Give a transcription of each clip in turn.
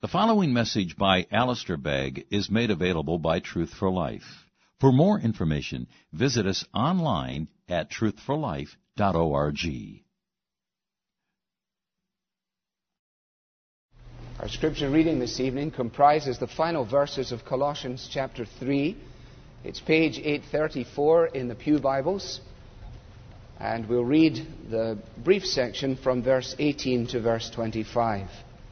The following message by Alistair Begg is made available by Truth for Life. For more information, visit us online at truthforlife.org. Our scripture reading this evening comprises the final verses of Colossians chapter 3. It's page 834 in the Pew Bibles. And we'll read the brief section from verse 18 to verse 25.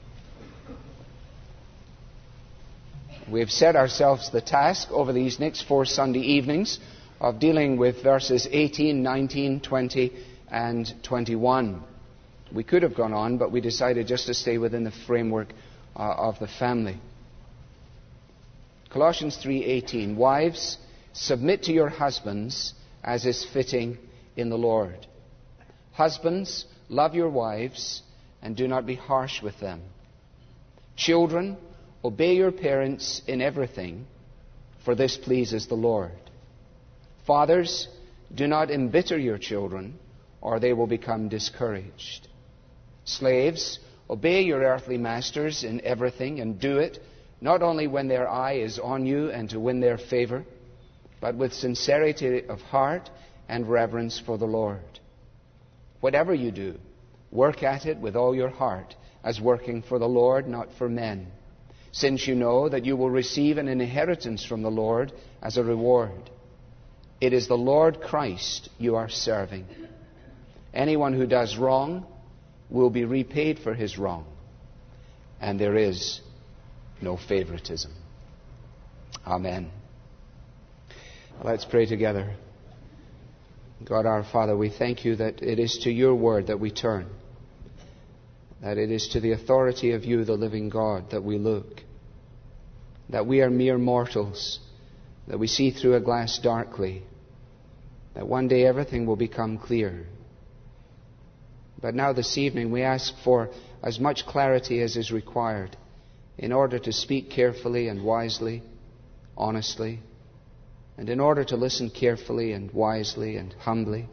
We have set ourselves the task over these next 4 Sunday evenings of dealing with verses 18, 19, 20, and 21. We could have gone on, but we decided just to stay within the framework of the family. Colossians 3:18. Wives, submit to your husbands as is fitting in the Lord. Husbands, love your wives and do not be harsh with them. Children, obey your parents in everything, for this pleases the Lord. Fathers, do not embitter your children, or they will become discouraged. Slaves, obey your earthly masters in everything, and do it not only when their eye is on you and to win their favor, but with sincerity of heart and reverence for the Lord. Whatever you do, work at it with all your heart, as working for the Lord, not for men, since you know that you will receive an inheritance from the Lord as a reward. It is the Lord Christ you are serving. Anyone who does wrong will be repaid for his wrong, and there is no favoritism. Amen. Let's pray together. God our Father, we thank you that it is to your word that we turn, that it is to the authority of you, the living God, that we look, that we are mere mortals, that we see through a glass darkly, that one day everything will become clear. But now this evening we ask for as much clarity as is required in order to speak carefully and wisely, honestly, and in order to listen carefully and wisely and humbly,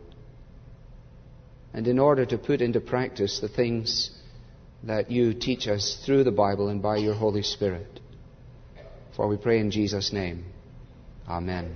and in order to put into practice the things that you teach us through the Bible and by your Holy Spirit. For we pray in Jesus' name. Amen.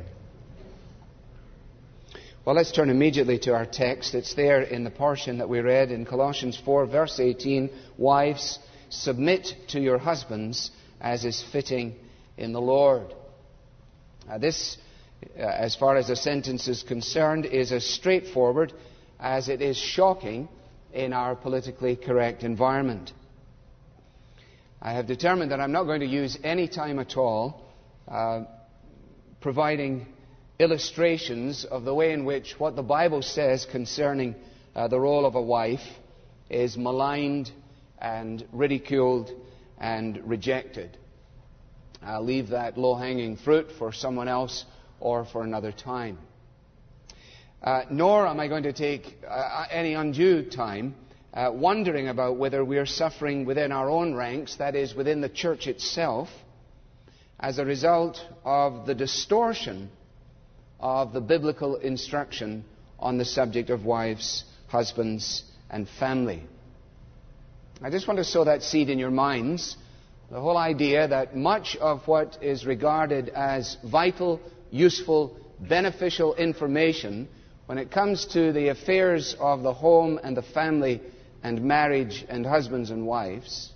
Well, let's turn immediately to our text. It's there in the portion that we read in Colossians 4, verse 18. Wives, submit to your husbands as is fitting in the Lord. This, as far as the sentence is concerned, is as straightforward as it is shocking in our politically correct environment. I have determined that I'm not going to use any time at all providing illustrations of the way in which what the Bible says concerning the role of a wife is maligned and ridiculed and rejected. I'll leave that low-hanging fruit for someone else or for another time. Nor am I going to take any undue time wondering about whether we are suffering within our own ranks, that is, within the church itself, as a result of the distortion of the biblical instruction on the subject of wives, husbands, and family. I just want to sow that seed in your minds, the whole idea that much of what is regarded as vital, useful, beneficial information when it comes to the affairs of the home and the family and marriage and husbands and wives,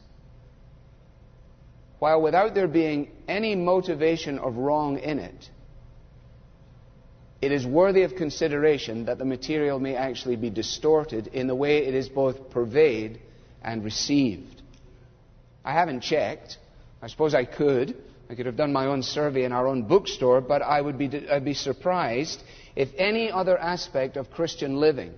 while without there being any motivation of wrong in it, it is worthy of consideration that the material may actually be distorted in the way it is both purveyed and received. I haven't checked. I suppose I could. I could have done my own survey in our own bookstore, but I'd be surprised if any other aspect of Christian living,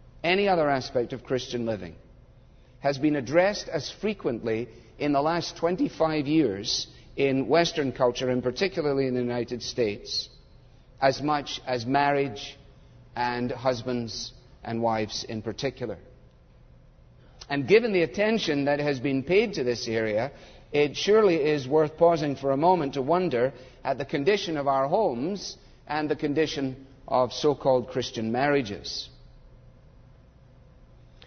has been addressed as frequently in the last 25 years in Western culture, and particularly in the United States, as much as marriage and husbands and wives in particular. And given the attention that has been paid to this area, it surely is worth pausing for a moment to wonder at the condition of our homes and the condition of so-called Christian marriages.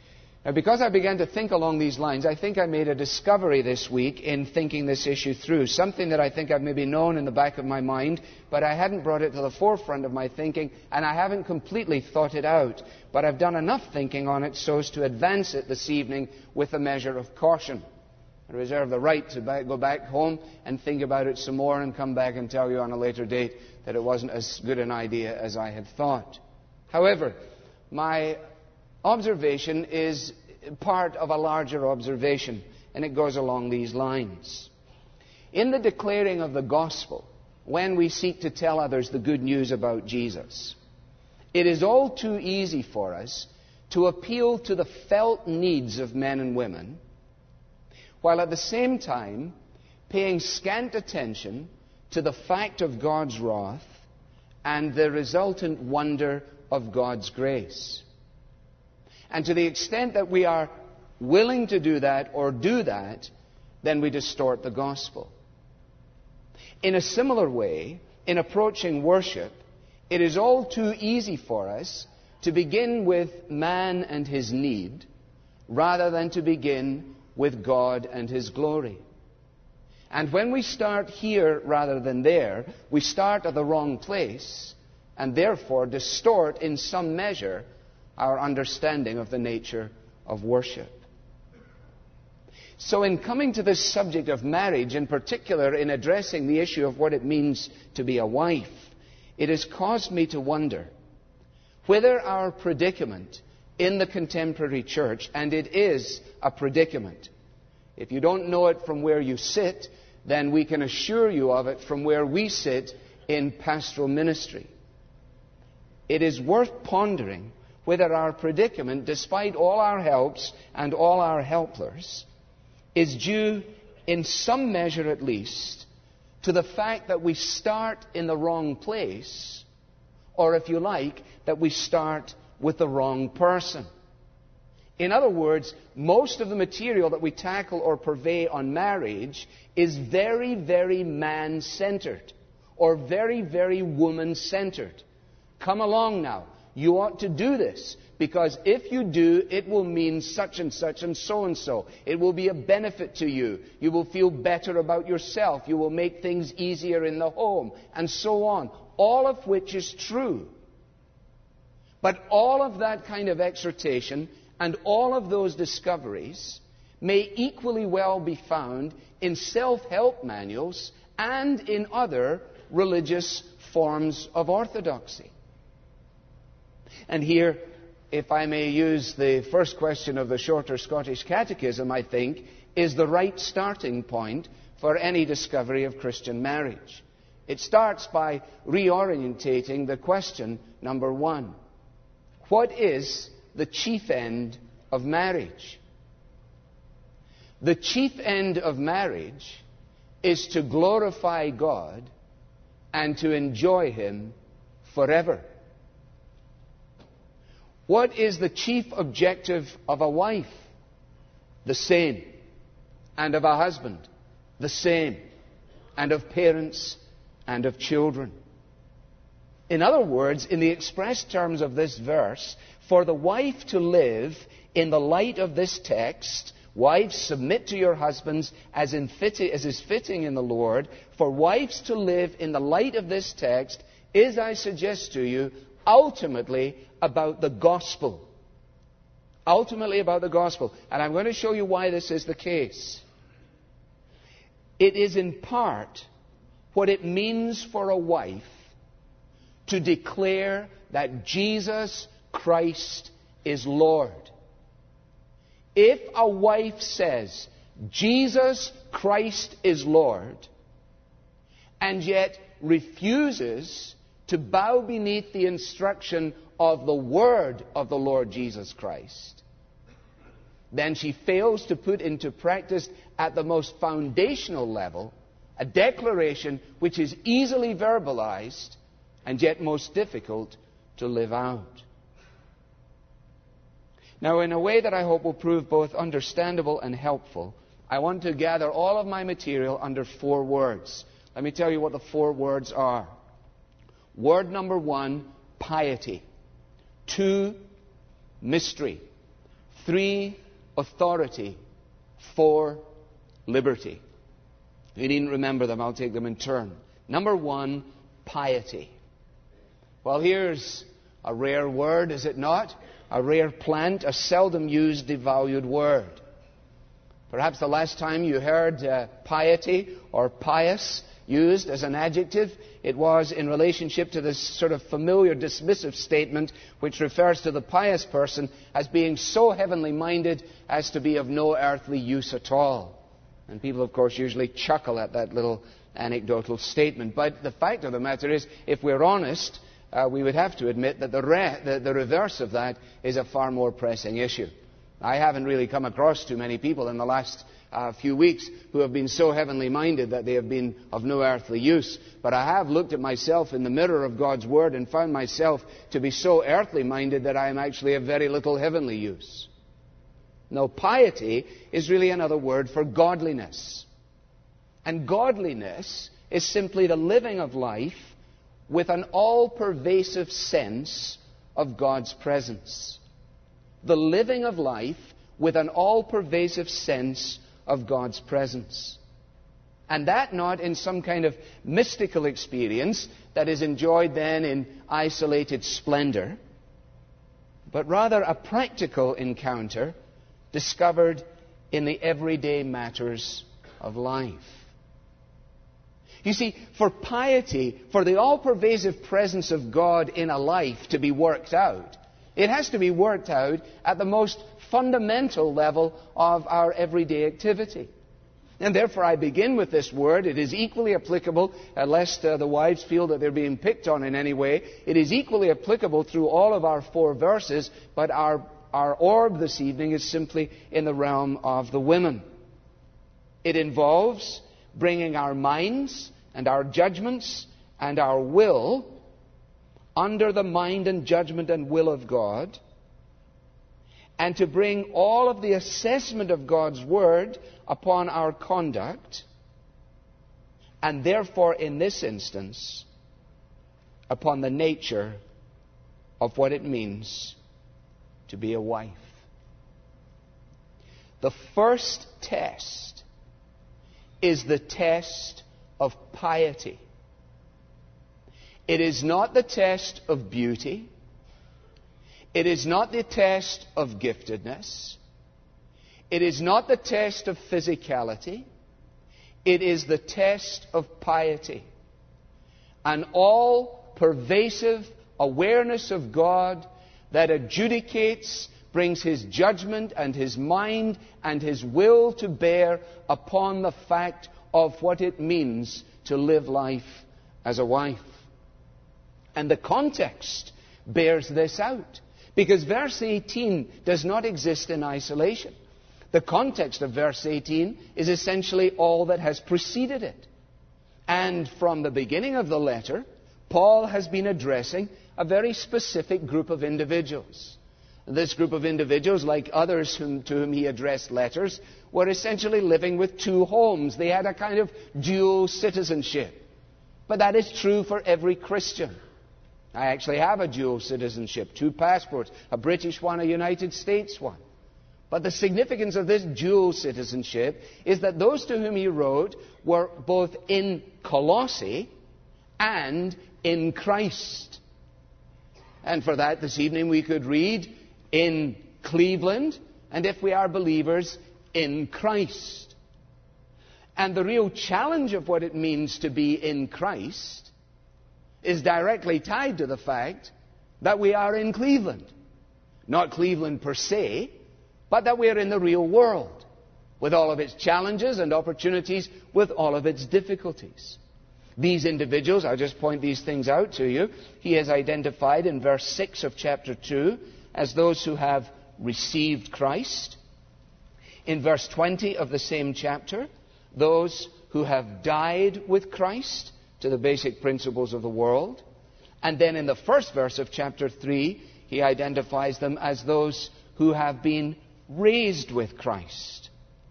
Now, because I began to think along these lines, I think I made a discovery this week in thinking this issue through. Something that I think I've maybe known in the back of my mind, but I hadn't brought it to the forefront of my thinking, and I haven't completely thought it out. But I've done enough thinking on it so as to advance it this evening with a measure of caution. I reserve the right to go back home and think about it some more and come back and tell you on a later date that it wasn't as good an idea as I had thought. However, my observation is part of a larger observation, and it goes along these lines. In the declaring of the gospel, when we seek to tell others the good news about Jesus, it is all too easy for us to appeal to the felt needs of men and women, while at the same time paying scant attention to the fact of God's wrath and the resultant wonder of God's grace. And to the extent that we are willing to do that or do that, then we distort the gospel. In a similar way, in approaching worship, it is all too easy for us to begin with man and his need, rather than to begin with God and his glory. And when we start here rather than there, we start at the wrong place, and therefore distort in some measure our understanding of the nature of worship. So in coming to this subject of marriage, in particular in addressing the issue of what it means to be a wife, it has caused me to wonder whether our predicament in the contemporary church, and it is a predicament. If you don't know it from where you sit, then we can assure you of it from where we sit in pastoral ministry. It is worth pondering whether our predicament, despite all our helps and all our helpers, is due, in some measure at least, to the fact that we start in the wrong place, or if you like, that we start with the wrong person. In other words, most of the material that we tackle or purvey on marriage is very, very man-centered, or very, very woman-centered. Come along now. You ought to do this, because if you do, it will mean such and such and so and so. It will be a benefit to you. You will feel better about yourself. You will make things easier in the home, and so on. All of which is true. But all of that kind of exhortation and all of those discoveries may equally well be found in self-help manuals and in other religious forms of orthodoxy. And here, if I may use the first question of the shorter Scottish Catechism, I think, is the right starting point for any discovery of Christian marriage. It starts by reorientating the question, number one. What is the chief end of marriage? The chief end of marriage is to glorify God and to enjoy Him forever. What is the chief objective of a wife? The same. And of a husband? The same. And of parents and of children. In other words, in the express terms of this verse, for the wife to live in the light of this text, wives, submit to your husbands as is fitting in the Lord. For wives to live in the light of this text is, I suggest to you, ultimately about the gospel. Ultimately about the gospel. And I'm going to show you why this is the case. It is in part what it means for a wife to declare that Jesus Christ is Lord. If a wife says, Jesus Christ is Lord, and yet refuses to bow beneath the instruction of the word of the Lord Jesus Christ, then she fails to put into practice at the most foundational level a declaration which is easily verbalized and yet most difficult to live out. Now, in a way that I hope will prove both understandable and helpful, I want to gather all of my material under 4 words. Let me tell you what the 4 words are. Word number 1, piety. 2, mystery. 3, authority, for liberty. If you needn't remember them, I'll take them in turn. Number one, piety. Well, here's a rare word, is it not? A rare plant, a seldom used, devalued word. Perhaps the last time you heard piety or pious used as an adjective, it was in relationship to this sort of familiar dismissive statement which refers to the pious person as being so heavenly minded as to be of no earthly use at all. And people, of course, usually chuckle at that little anecdotal statement. But the fact of the matter is, if we're honest, we would have to admit that the reverse of that is a far more pressing issue. I haven't really come across too many people in the last few weeks who have been so heavenly minded that they have been of no earthly use. But I have looked at myself in the mirror of God's Word and found myself to be so earthly minded that I am actually of very little heavenly use. Now, piety is really another word for godliness. And godliness is simply the living of life with an all-pervasive sense of God's presence. The living of life with an all-pervasive sense of God's presence. And that not in some kind of mystical experience that is enjoyed then in isolated splendor, but rather a practical encounter discovered in the everyday matters of life. You see, for piety, for the all-pervasive presence of God in a life to be worked out, it has to be worked out at the most fundamental level of our everyday activity. And therefore I begin with this word. It is equally applicable, lest the wives feel that they're being picked on in any way, it is equally applicable through all of our 4 verses, but our orb this evening is simply in the realm of the women. It involves bringing our minds and our judgments and our will under the mind and judgment and will of God, and to bring all of the assessment of God's Word upon our conduct, and therefore, in this instance, upon the nature of what it means to be a wife. The first test is the test of piety. It is not the test of beauty. It is not the test of giftedness. It is not the test of physicality. It is the test of piety. An all-pervasive awareness of God that adjudicates, brings His judgment and His mind and His will to bear upon the fact of what it means to live life as a wife. And the context bears this out, because verse 18 does not exist in isolation. The context of verse 18 is essentially all that has preceded it. And from the beginning of the letter, Paul has been addressing a very specific group of individuals. This group of individuals, like others to whom he addressed letters, were essentially living with 2 homes. They had a kind of dual citizenship. But that is true for every Christian. I actually have a dual citizenship, 2 passports, a British one, a United States one. But the significance of this dual citizenship is that those to whom he wrote were both in Colossae and in Christ. And for that, this evening we could read in Cleveland, and if we are believers, in Christ. And the real challenge of what it means to be in Christ is directly tied to the fact that we are in Cleveland. Not Cleveland per se, but that we are in the real world, with all of its challenges and opportunities, with all of its difficulties. These individuals, I'll just point these things out to you, he has identified in verse 6 of chapter 2 as those who have received Christ. In verse 20 of the same chapter, those who have died with Christ to the basic principles of the world. And then in the first verse of chapter 3, he identifies them as those who have been raised with Christ.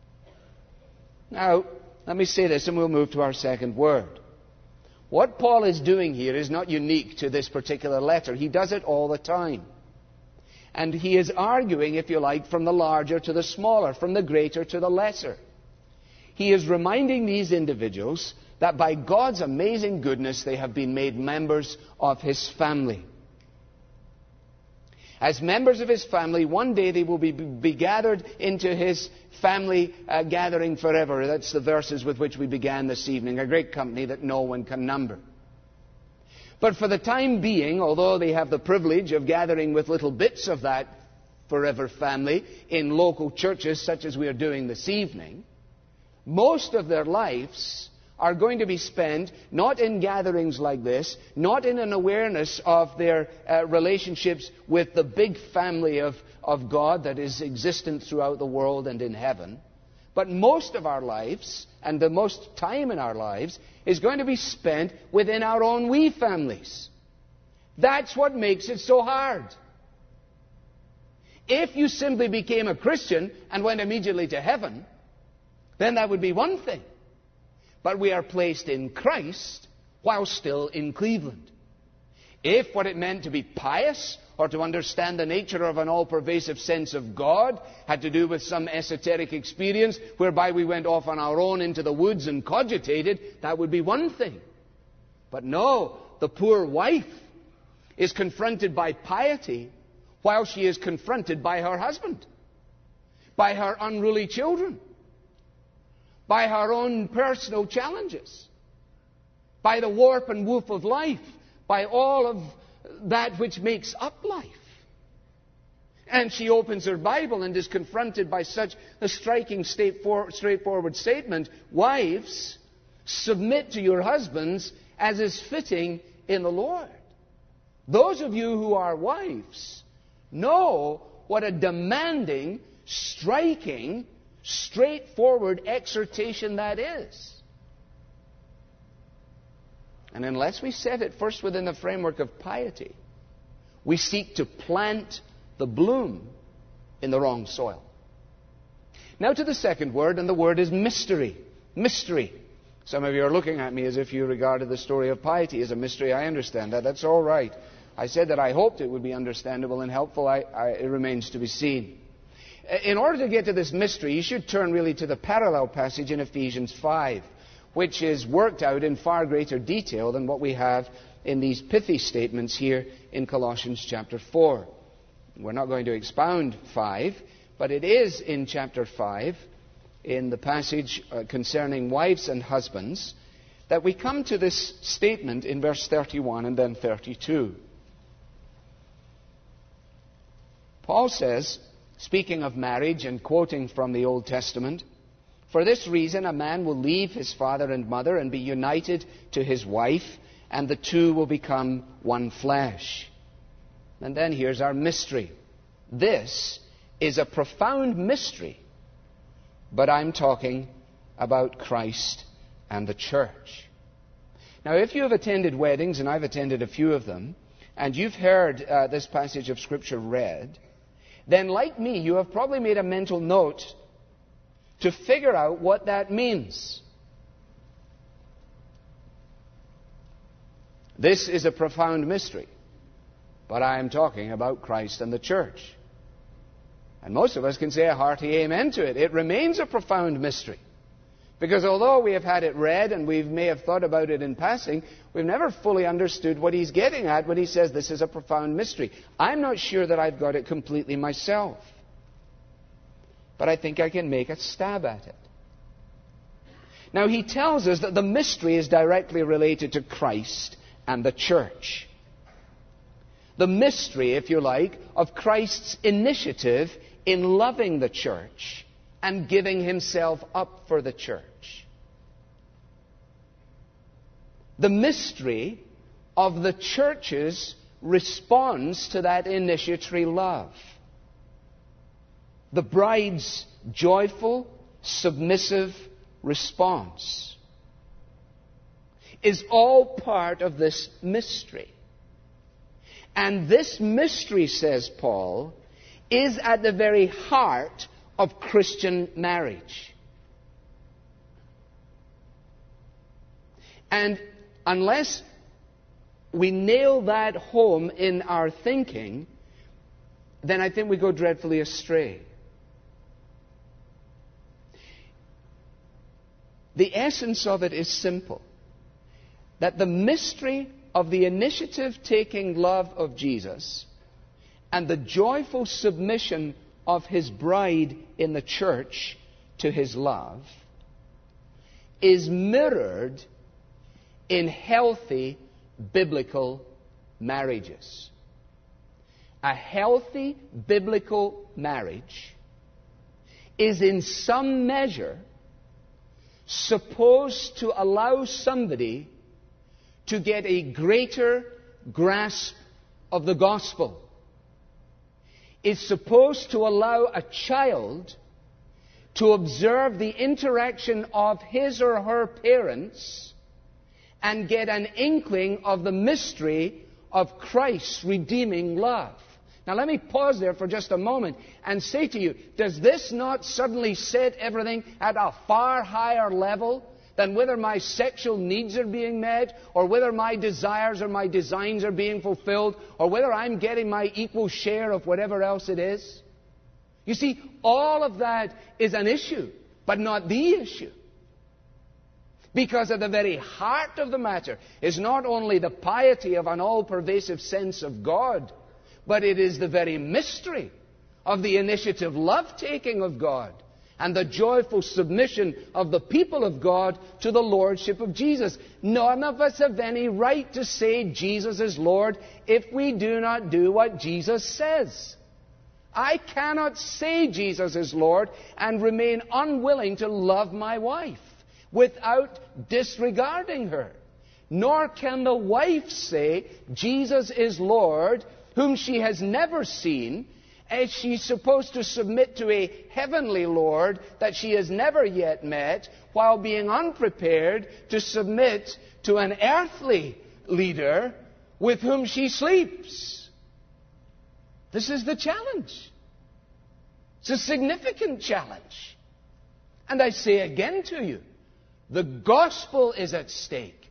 Now, let me say this and we'll move to our second word. What Paul is doing here is not unique to this particular letter. He does it all the time. And he is arguing, if you like, from the larger to the smaller, from the greater to the lesser. He is reminding these individuals that by God's amazing goodness they have been made members of His family. As members of His family, one day they will be gathered into His family gathering forever. That's the verses with which we began this evening. A great company that no one can number. But for the time being, although they have the privilege of gathering with little bits of that forever family in local churches such as we are doing this evening, most of their lives are going to be spent not in gatherings like this, not in an awareness of their relationships with the big family of God that is existent throughout the world and in heaven, but most of our lives, and the most time in our lives, is going to be spent within our own wee families. That's what makes it so hard. If you simply became a Christian and went immediately to heaven, then that would be one thing. But we are placed in Christ while still in Cleveland. If what it meant to be pious or to understand the nature of an all-pervasive sense of God had to do with some esoteric experience whereby we went off on our own into the woods and cogitated, that would be one thing. But no, the poor wife is confronted by piety while she is confronted by her husband, by her unruly children, by her own personal challenges, by the warp and woof of life, by all of that which makes up life. And she opens her Bible and is confronted by such a striking, straightforward statement: wives, submit to your husbands as is fitting in the Lord. Those of you who are wives know what a demanding, striking, straightforward exhortation that is. And unless we set it first within the framework of piety, we seek to plant the bloom in the wrong soil. Now to the second word, and the word is mystery. Mystery. Some of you are looking at me as if you regarded the story of piety as a mystery. I understand that. That's all right. I said that I hoped it would be understandable and helpful. It remains to be seen. In order to get to this mystery, you should turn really to the parallel passage in Ephesians 5, which is worked out in far greater detail than what we have in these pithy statements here in Colossians chapter 4. We're not going to expound 5, but it is in chapter 5, in the passage concerning wives and husbands, that we come to this statement in verse 31 and then 32. Paul says, speaking of marriage and quoting from the Old Testament, "For this reason a man will leave his father and mother and be united to his wife, and the two will become one flesh." And then here's our mystery. This is a profound mystery, but I'm talking about Christ and the church. Now, if you have attended weddings, and I've attended a few of them, and you've heard this passage of Scripture read, then like me, you have probably made a mental note to figure out what that means. This is a profound mystery, but I am talking about Christ and the church. And most of us can say a hearty amen to it. It remains a profound mystery. Because although we have had it read and we may have thought about it in passing, we've never fully understood what he's getting at when he says this is a profound mystery. I'm not sure that I've got it completely myself. But I think I can make a stab at it. Now, he tells us that the mystery is directly related to Christ and the church. The mystery, if you like, of Christ's initiative in loving the church and giving himself up for the church. The mystery of the church's response to that initiatory love. The bride's joyful, submissive response is all part of this mystery. And this mystery, says Paul, is at the very heart of Christian marriage. And unless we nail that home in our thinking, then I think we go dreadfully astray. The essence of it is simple. That the mystery of the initiative-taking love of Jesus and the joyful submission of His bride in the church to His love is mirrored in healthy biblical marriages. A healthy biblical marriage is in some measure supposed to allow somebody to get a greater grasp of the gospel. It's supposed to allow a child to observe the interaction of his or her parents and get an inkling of the mystery of Christ's redeeming love. Now let me pause there for just a moment and say to you, does this not suddenly set everything at a far higher level than whether my sexual needs are being met, or whether my desires or my designs are being fulfilled, or whether I'm getting my equal share of whatever else it is? You see, all of that is an issue, but not the issue. Because at the very heart of the matter is not only the piety of an all-pervasive sense of God, but it is the very mystery of the initiative love-taking of God and the joyful submission of the people of God to the Lordship of Jesus. None of us have any right to say Jesus is Lord if we do not do what Jesus says. I cannot say Jesus is Lord and remain unwilling to love my wife without disregarding her. Nor can the wife say Jesus is Lord whom she has never seen, as she's supposed to submit to a heavenly Lord that she has never yet met, while being unprepared to submit to an earthly leader with whom she sleeps. This is the challenge. It's a significant challenge. And I say again to you, the gospel is at stake.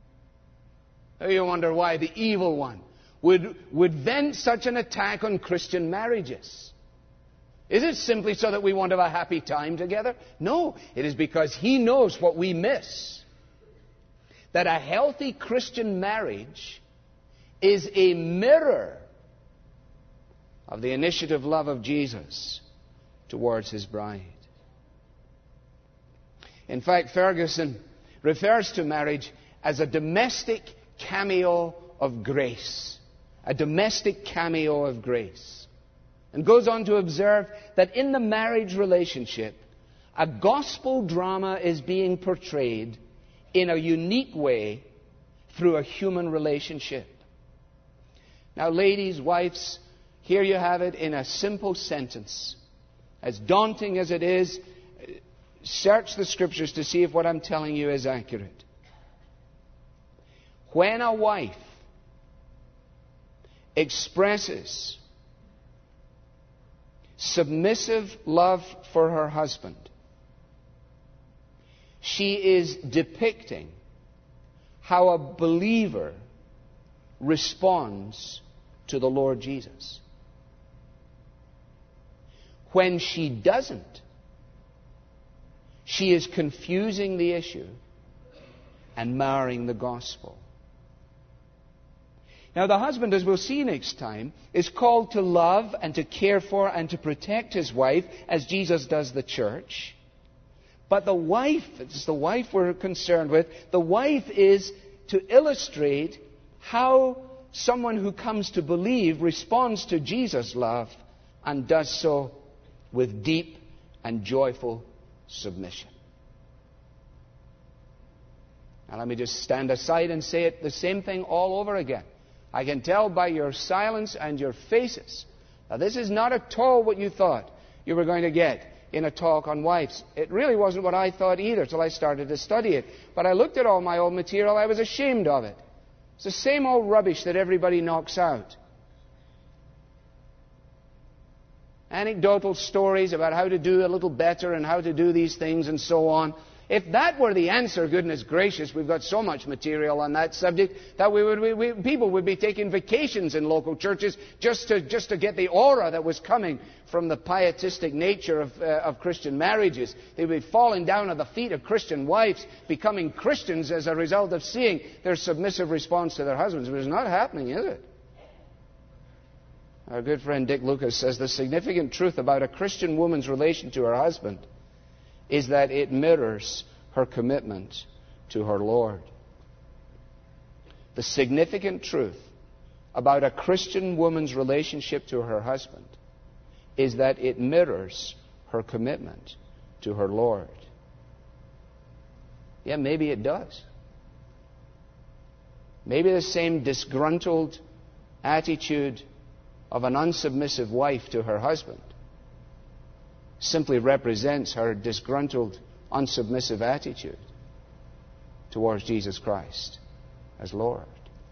You wonder why the evil one would vent such an attack on Christian marriages. Is it simply so that we want to have a happy time together? No, it is because he knows what we miss. That a healthy Christian marriage is a mirror of the initiative love of Jesus towards His bride. In fact, Ferguson refers to marriage as a domestic cameo of grace. A domestic cameo of grace. And goes on to observe that in the marriage relationship, a gospel drama is being portrayed in a unique way through a human relationship. Now, ladies, wives, here you have it in a simple sentence. As daunting as it is, search the Scriptures to see if what I'm telling you is accurate. When a wife expresses submissive love for her husband, she is depicting how a believer responds to the Lord Jesus. When she doesn't, she is confusing the issue and marring the gospel. Now, the husband, as we'll see next time, is called to love and to care for and to protect his wife, as Jesus does the church. But the wife, it's the wife we're concerned with, the wife is to illustrate how someone who comes to believe responds to Jesus' love and does so with deep and joyful submission. Now, let me just stand aside and say it the same thing all over again. I can tell by your silence and your faces. Now, this is not at all what you thought you were going to get in a talk on wives. It really wasn't what I thought either till I started to study it. But I looked at all my old material, I was ashamed of it. It's the same old rubbish that everybody knocks out. Anecdotal stories about how to do a little better and how to do these things and so on. If that were the answer, goodness gracious, we've got so much material on that subject that people would be taking vacations in local churches just to get the aura that was coming from the pietistic nature of Christian marriages. They would be falling down at the feet of Christian wives, becoming Christians as a result of seeing their submissive response to their husbands. But it's not happening, is it? Our good friend Dick Lucas says the significant truth about a Christian woman's relation to her husband is that it mirrors her commitment to her Lord. The significant truth about a Christian woman's relationship to her husband is that it mirrors her commitment to her Lord. Yeah, maybe it does. Maybe the same disgruntled attitude of an unsubmissive wife to her husband simply represents her disgruntled, unsubmissive attitude towards Jesus Christ as Lord.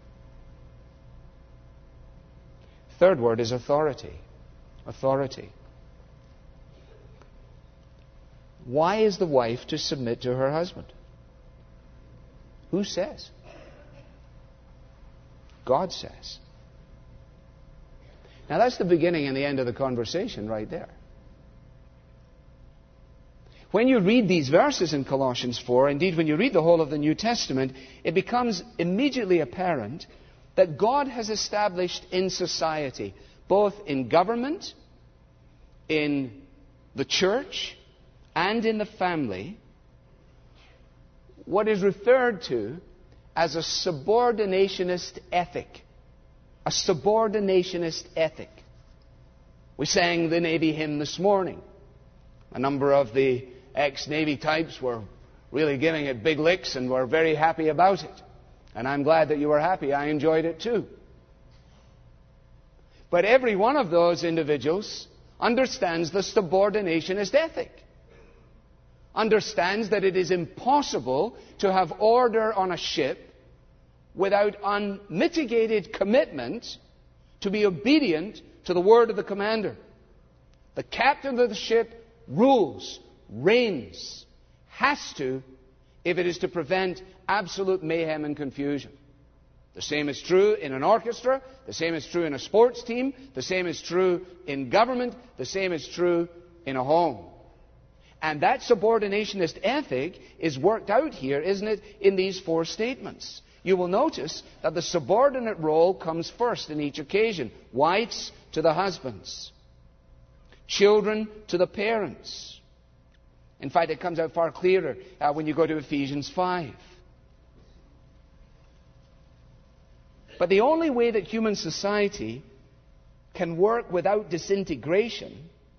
Third word is authority. Authority. Why is the wife to submit to her husband? Who says? God says. Now that's the beginning and the end of the conversation right there. When you read these verses in Colossians 4, indeed when you read the whole of the New Testament, it becomes immediately apparent that God has established in society, both in government, in the church, and in the family, what is referred to as a subordinationist ethic. A subordinationist ethic. We sang the Navy hymn this morning. A number of the ex-Navy types were really giving it big licks and were very happy about it. And I'm glad that you were happy. I enjoyed it too. But every one of those individuals understands the subordinationist ethic. Understands that it is impossible to have order on a ship without unmitigated commitment to be obedient to the word of the commander. The captain of the ship rules, reigns, has to, if it is to prevent absolute mayhem and confusion. The same is true in an orchestra, the same is true in a sports team, the same is true in government, the same is true in a home. And that subordinationist ethic is worked out here, isn't it, in these four statements. You will notice that the subordinate role comes first in each occasion. Wives to the husbands. Children to the parents. In fact, it comes out far clearer when you go to Ephesians 5. But the only way that human society can work without disintegration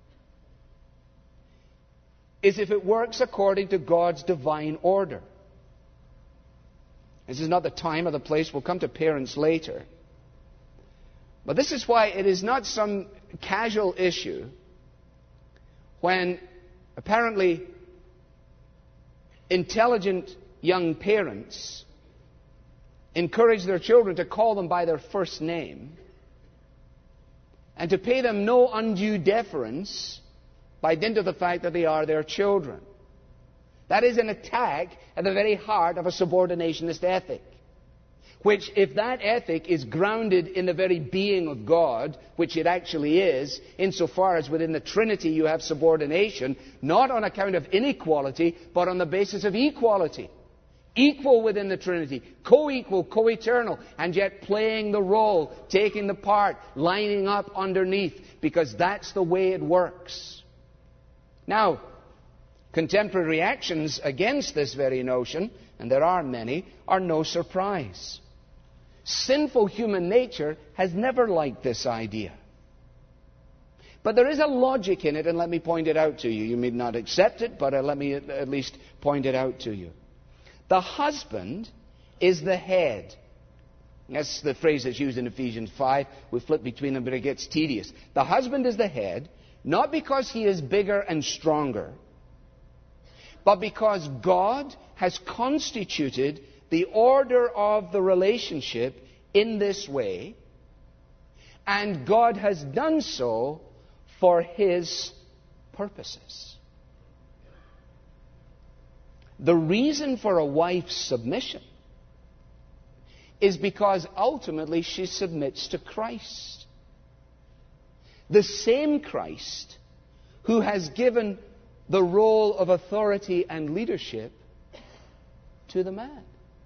is if it works according to God's divine order. This is not the time or the place. We'll come to parents later. But this is why it is not some casual issue when apparently intelligent young parents encourage their children to call them by their first name and to pay them no undue deference by dint of the fact that they are their children. That is an attack at the very heart of a subordinationist ethic. Which, if that ethic is grounded in the very being of God, which it actually is, insofar as within the Trinity you have subordination, not on account of inequality, but on the basis of equality. Equal within the Trinity, co-equal, co-eternal, and yet playing the role, taking the part, lining up underneath, because that's the way it works. Now, contemporary reactions against this very notion, and there are many, are no surprise. Sinful human nature has never liked this idea. But there is a logic in it, and let me point it out to you. You may not accept it, but let me at least point it out to you. The husband is the head. That's the phrase that's used in Ephesians 5. We flip between them, but it gets tedious. The husband is the head, not because he is bigger and stronger, but because God has constituted the order of the relationship in this way, and God has done so for His purposes. The reason for a wife's submission is because ultimately she submits to Christ. The same Christ who has given the role of authority and leadership to the man.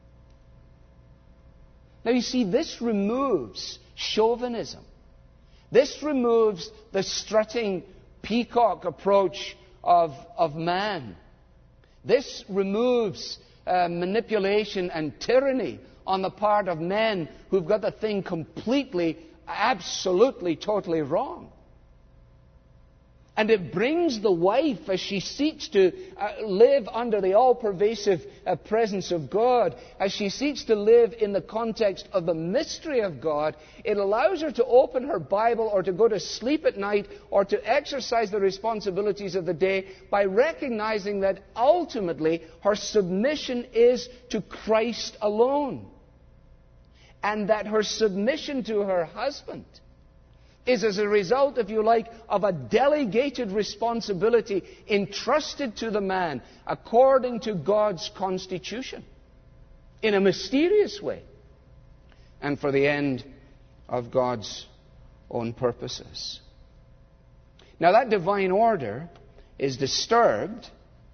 Now you see, this removes chauvinism. This removes the strutting peacock approach of man. This removes manipulation and tyranny on the part of men who've got the thing completely, absolutely, totally wrong. And it brings the wife, as she seeks to live under the all-pervasive presence of God, as she seeks to live in the context of the mystery of God, it allows her to open her Bible or to go to sleep at night or to exercise the responsibilities of the day by recognizing that ultimately her submission is to Christ alone. And that her submission to her husband is as a result, if you like, of a delegated responsibility entrusted to the man according to God's constitution in a mysterious way and for the end of God's own purposes. Now that divine order is disturbed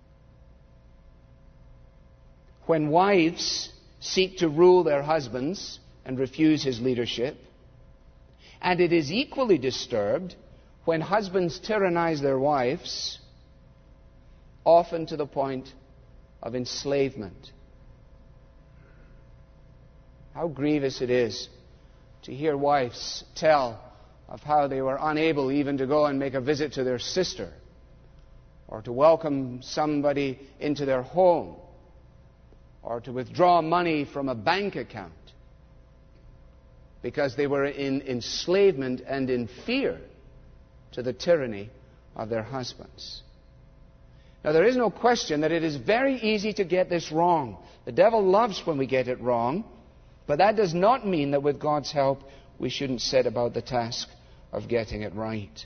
when wives seek to rule their husbands and refuse his leadership. And it is equally disturbed when husbands tyrannize their wives, often to the point of enslavement. How grievous it is to hear wives tell of how they were unable even to go and make a visit to their sister or to welcome somebody into their home or to withdraw money from a bank account, because they were in enslavement and in fear to the tyranny of their husbands. Now, there is no question that it is very easy to get this wrong. The devil loves when we get it wrong, but that does not mean that with God's help we shouldn't set about the task of getting it right.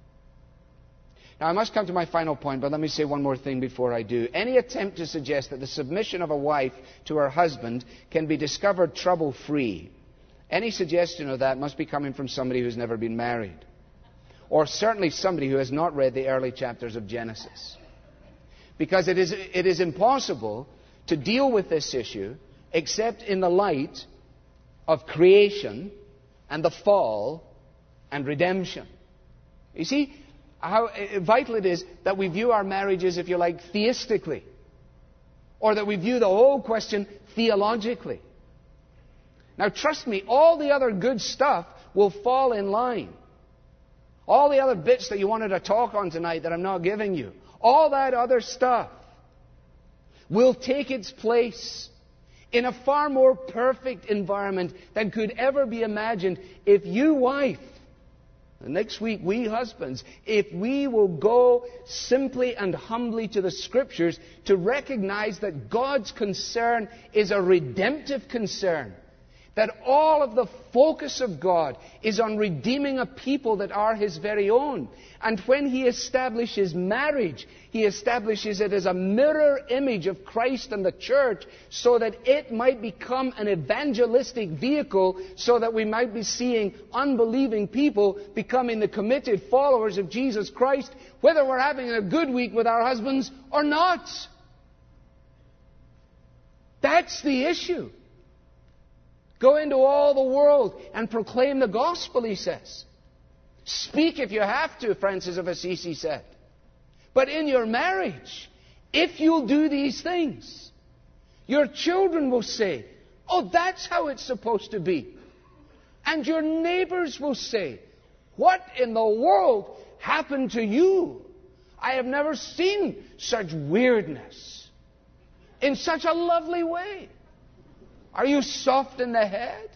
Now, I must come to my final point, but let me say one more thing before I do. Any attempt to suggest that the submission of a wife to her husband can be discovered trouble-free, any suggestion of that must be coming from somebody who's never been married. Or certainly somebody who has not read the early chapters of Genesis. Because it is impossible to deal with this issue except in the light of creation and the fall and redemption. You see how vital it is that we view our marriages, if you like, theistically. Or that we view the whole question theologically. Now trust me, all the other good stuff will fall in line. All the other bits that you wanted to talk on tonight that I'm not giving you, all that other stuff will take its place in a far more perfect environment than could ever be imagined if you, wife, and next week we husbands, if we will go simply and humbly to the Scriptures to recognize that God's concern is a redemptive concern. That all of the focus of God is on redeeming a people that are His very own. And when He establishes marriage, He establishes it as a mirror image of Christ and the church so that it might become an evangelistic vehicle so that we might be seeing unbelieving people becoming the committed followers of Jesus Christ, whether we're having a good week with our husbands or not. That's the issue. Go into all the world and proclaim the gospel, he says. Speak if you have to, Francis of Assisi said. But in your marriage, if you'll do these things, your children will say, "Oh, that's how it's supposed to be." And your neighbors will say, "What in the world happened to you? I have never seen such weirdness in such a lovely way. Are you soft in the head?"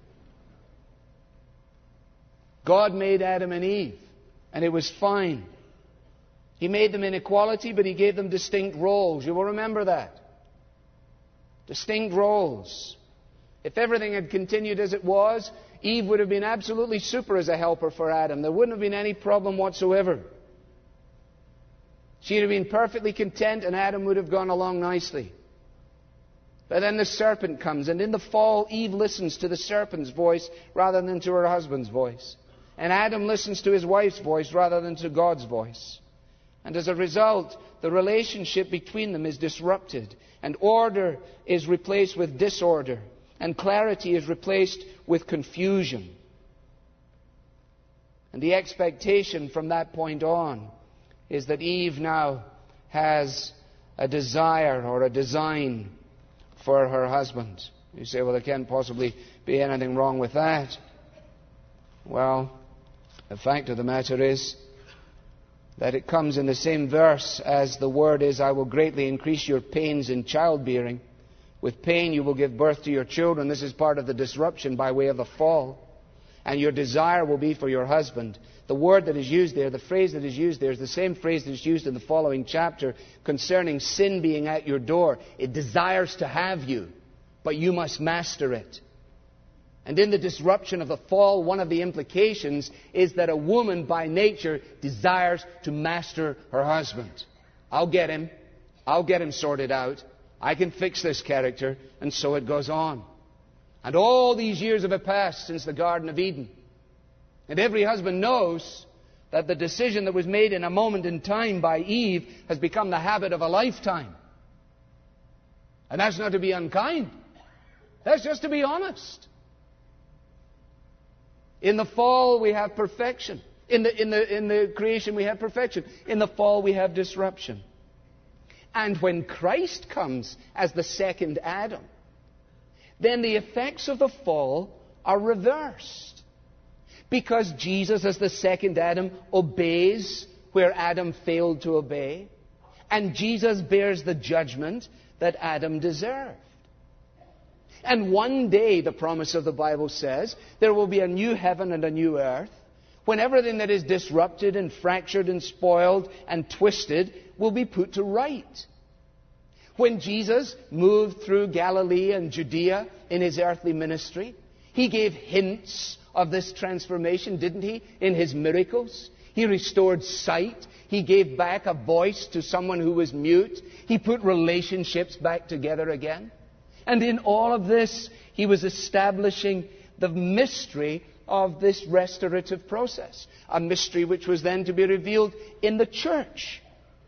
God made Adam and Eve, and it was fine. He made them in equality, but He gave them distinct roles. You will remember that. Distinct roles. If everything had continued as it was, Eve would have been absolutely super as a helper for Adam. There wouldn't have been any problem whatsoever. She'd have been perfectly content and Adam would have gone along nicely. But then the serpent comes, and in the fall, Eve listens to the serpent's voice rather than to her husband's voice. And Adam listens to his wife's voice rather than to God's voice. And as a result, the relationship between them is disrupted, and order is replaced with disorder, and clarity is replaced with confusion. And the expectation from that point on is that Eve now has a desire or a design for her husband. You say, well, there can't possibly be anything wrong with that. Well, the fact of the matter is that it comes in the same verse as the word is, I will greatly increase your pains in childbearing. With pain you will give birth to your children. This is part of the disruption by way of the fall. And your desire will be for your husband. The word that is used there, the phrase that is used there, is the same phrase that is used in the following chapter concerning sin being at your door. It desires to have you, but you must master it. And in the disruption of the fall, one of the implications is that a woman by nature desires to master her husband. I'll get him sorted out. I can fix this character. And so it goes on. And all these years have passed since the Garden of Eden. And every husband knows that the decision that was made in a moment in time by Eve has become the habit of a lifetime. And that's not to be unkind. That's just to be honest. In the fall we have perfection. In the creation we have perfection. In the fall we have disruption. And when Christ comes as the second Adam, then the effects of the fall are reversed. Because Jesus, as the second Adam, obeys where Adam failed to obey. And Jesus bears the judgment that Adam deserved. And one day, the promise of the Bible says, there will be a new heaven and a new earth, when everything that is disrupted and fractured and spoiled and twisted will be put to right. When Jesus moved through Galilee and Judea in his earthly ministry, he gave hints of this transformation, didn't he? In his miracles. He restored sight. He gave back a voice to someone who was mute. He put relationships back together again. And in all of this, he was establishing the mystery of this restorative process. A mystery which was then to be revealed in the church.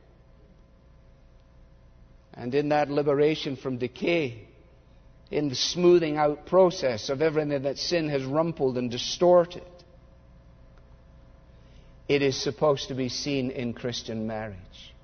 And in that liberation from decay, in the smoothing out process of everything that sin has rumpled and distorted, it is supposed to be seen in Christian marriage.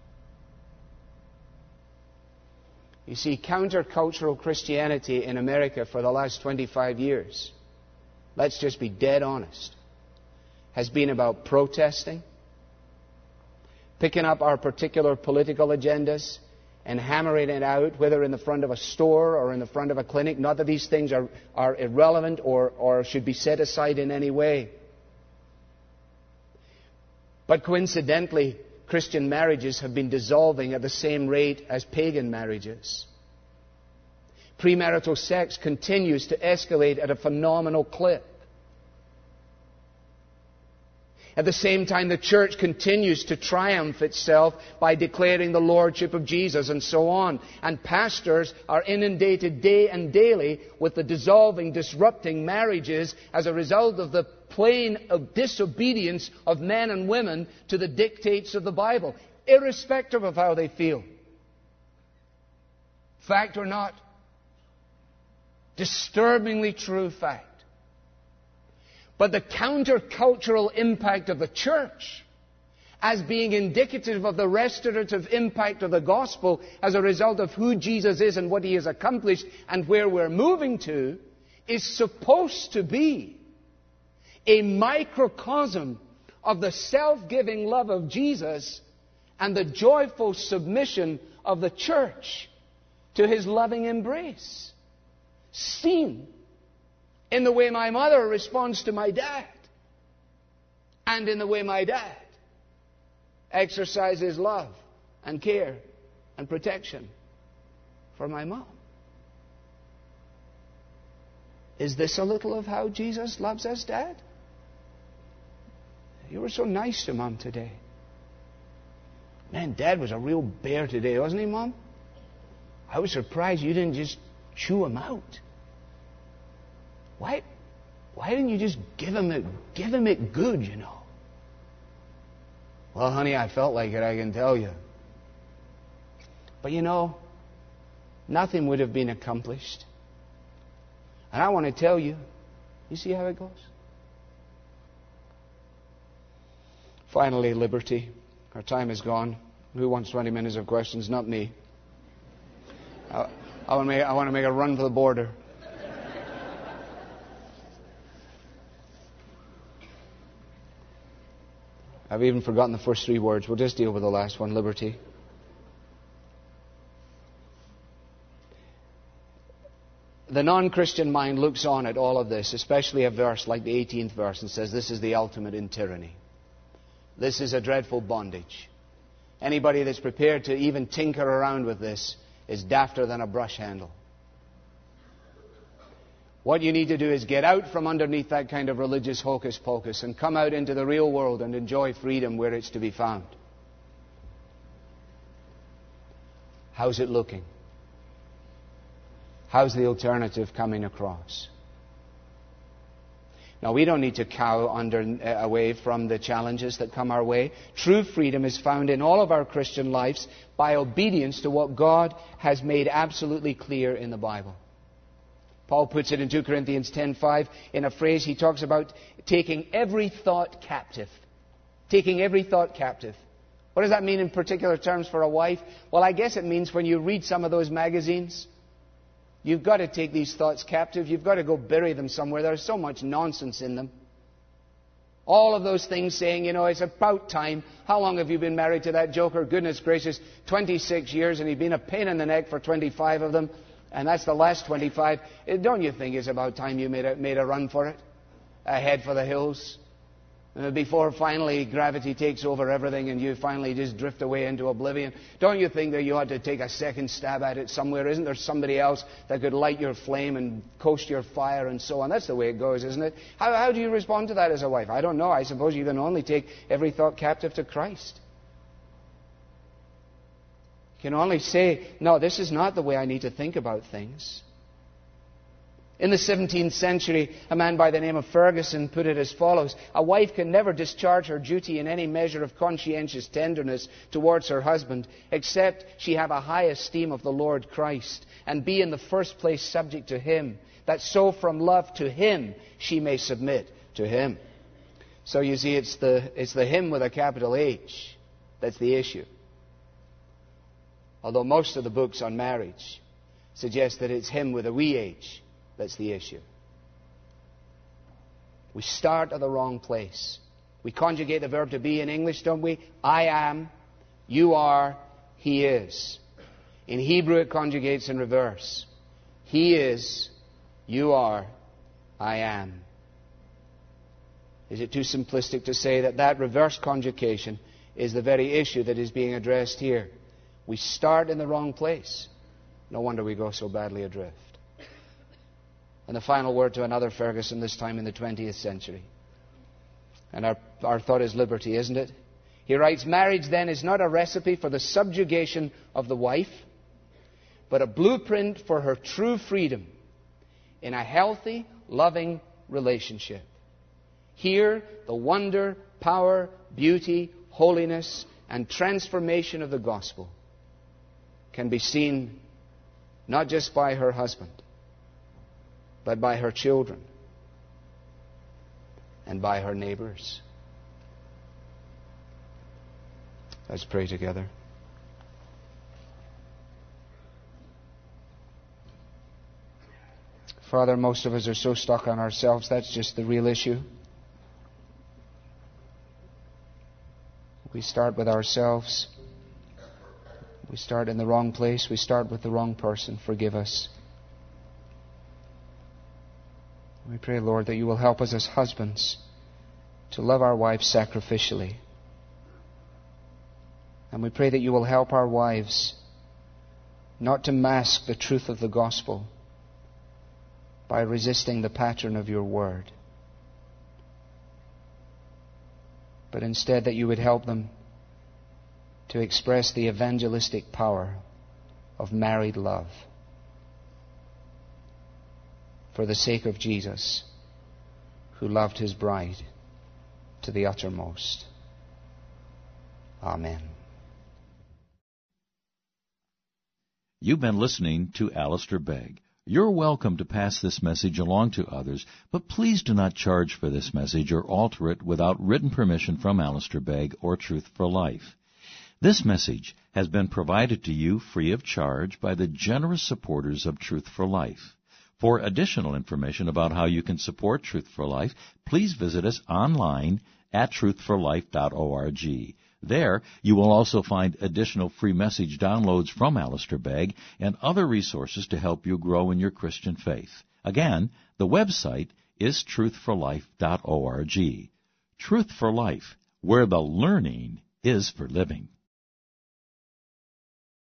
You see, countercultural Christianity in America for the last 25 years, let's just be dead honest, has been about protesting, picking up our particular political agendas and hammering it out, whether in the front of a store or in the front of a clinic. Not that these things are irrelevant or should be set aside in any way. But coincidentally, Christian marriages have been dissolving at the same rate as pagan marriages. Premarital sex continues to escalate at a phenomenal clip. At the same time, the church continues to triumph itself by declaring the lordship of Jesus and so on. And pastors are inundated day and daily with the dissolving, disrupting marriages as a result of the plain disobedience of men and women to the dictates of the Bible, irrespective of how they feel. Fact or not? Disturbingly true fact. But the countercultural impact of the church, as being indicative of the restorative impact of the gospel as a result of who Jesus is and what he has accomplished and where we're moving to, is supposed to be a microcosm of the self-giving love of Jesus and the joyful submission of the church to his loving embrace. Seen in the way my mother responds to my dad, and in the way my dad exercises love and care and protection for my mom. Is this a little of how Jesus loves us, Dad? You were so nice to Mom today. Man, Dad was a real bear today, wasn't he, Mom? I was surprised you didn't just chew him out. Why didn't you just give him it good, you know? Well, honey, I felt like it, I can tell you. But you know, nothing would have been accomplished. And I want to tell you, you see how it goes? Finally, liberty. Our time is gone. Who wants 20 minutes of questions? Not me. I want to make a run for the border. I've even forgotten the first three words. We'll just deal with the last one, liberty. The non-Christian mind looks on at all of this, especially a verse like the 18th verse, and says this is the ultimate in tyranny. This is a dreadful bondage. Anybody that's prepared to even tinker around with this is dafter than a brush handle. What you need to do is get out from underneath that kind of religious hocus pocus and come out into the real world and enjoy freedom where it's to be found. How's it looking? How's the alternative coming across? Now, we don't need to cow away from the challenges that come our way. True freedom is found in all of our Christian lives by obedience to what God has made absolutely clear in the Bible. Paul puts it in 2 Corinthians 10:5 in a phrase. He talks about taking every thought captive. Taking every thought captive. What does that mean in particular terms for a wife? Well, I guess it means when you read some of those magazines, you've got to take these thoughts captive. You've got to go bury them somewhere. There's so much nonsense in them. All of those things saying, you know, it's about time. How long have you been married to that joker? Goodness gracious, 26 years, and he's been a pain in the neck for 25 of them. And that's the last 25. Don't you think it's about time you made a run for it? Head for the hills? Before finally gravity takes over everything and you finally just drift away into oblivion. Don't you think that you ought to take a second stab at it somewhere? Isn't there somebody else that could light your flame and coast your fire and so on? That's the way it goes, isn't it? How do you respond to that as a wife? I don't know. I suppose you can only take every thought captive to Christ. You can only say, no, this is not the way I need to think about things. In the 17th century, a man by the name of Ferguson put it as follows: a wife can never discharge her duty in any measure of conscientious tenderness towards her husband, except she have a high esteem of the Lord Christ, and be in the first place subject to Him, that so from love to Him she may submit to Him. So you see, it's the Him with a capital H that's the issue. Although most of the books on marriage suggest that it's Him with a wee h that's the issue. We start at the wrong place. We conjugate the verb to be in English, don't we? I am, you are, he is. In Hebrew it conjugates in reverse. He is, you are, I am. Is it too simplistic to say that reverse conjugation is the very issue that is being addressed here? We start in the wrong place. No wonder we go so badly adrift. And the final word to another Ferguson, this time in the 20th century. And our thought is liberty, isn't it? He writes, marriage then is not a recipe for the subjugation of the wife, but a blueprint for her true freedom in a healthy, loving relationship. Here, the wonder, power, beauty, holiness, and transformation of the gospel can be seen not just by her husband, but by her children and by her neighbors. Let's pray together. Father, most of us are so stuck on ourselves. That's just the real issue. We start with ourselves. We start in the wrong place. We start with the wrong person. Forgive us. We pray, Lord, that you will help us as husbands to love our wives sacrificially. And we pray that you will help our wives not to mask the truth of the gospel by resisting the pattern of your word, but instead that you would help them to express the evangelistic power of married love for the sake of Jesus, who loved his bride to the uttermost. Amen. You've been listening to Alistair Begg. You're welcome to pass this message along to others, but please do not charge for this message or alter it without written permission from Alistair Begg or Truth for Life. This message has been provided to you free of charge by the generous supporters of Truth for Life. For additional information about how you can support Truth for Life, please visit us online at truthforlife.org. There, you will also find additional free message downloads from Alistair Begg and other resources to help you grow in your Christian faith. Again, the website is truthforlife.org. Truth for Life, where the learning is for living.